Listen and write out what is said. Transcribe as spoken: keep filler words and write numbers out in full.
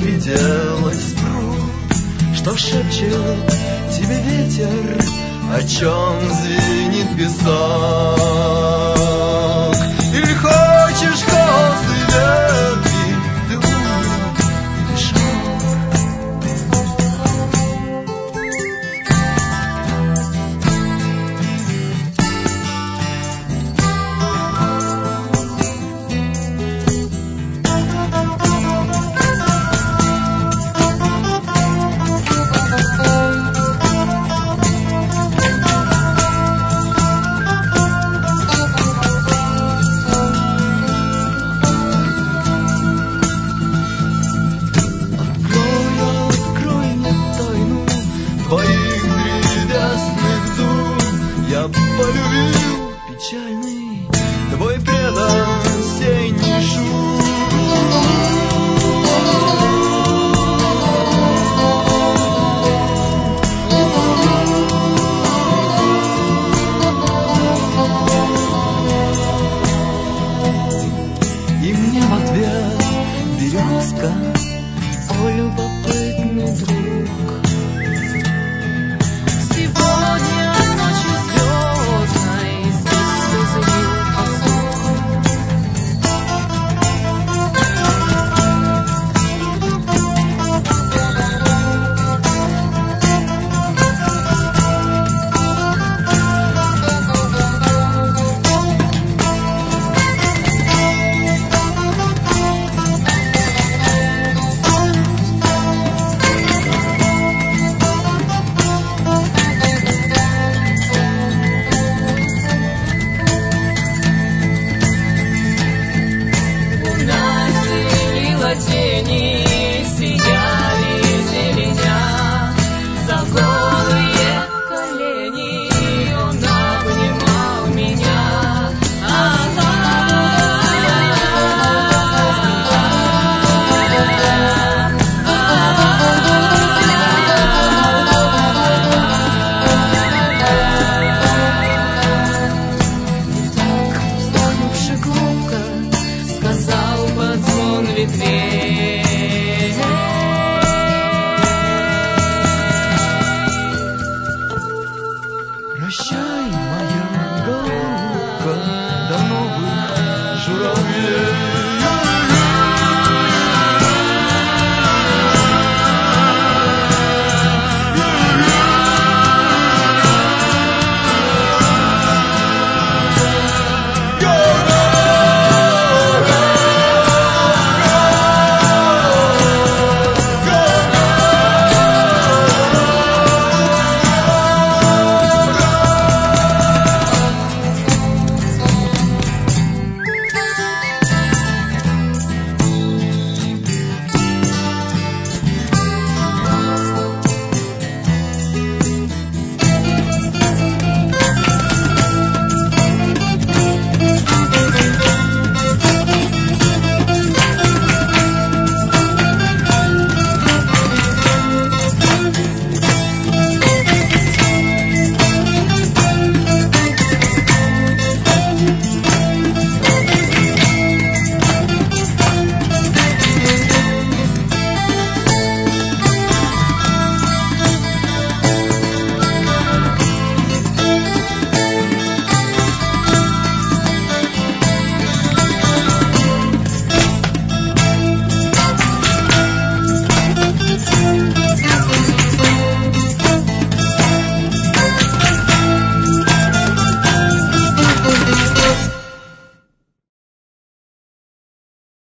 вгляделась в пруд. Что шепчет тебе ветер, о чем звенит песок? Или хочешь косты ветви, ты улыб и шок? Полюбил печальный твой предосенний шум. И мне в ответ березка: о, любопытный друг, сегодня ночью звездной здесь зазывил тени, сияли зеленя, за голые колени он обнимал меня. И так, вздохнувши громко, сказал под звон ветвей: прощай, моя голубка, до новых журавлей.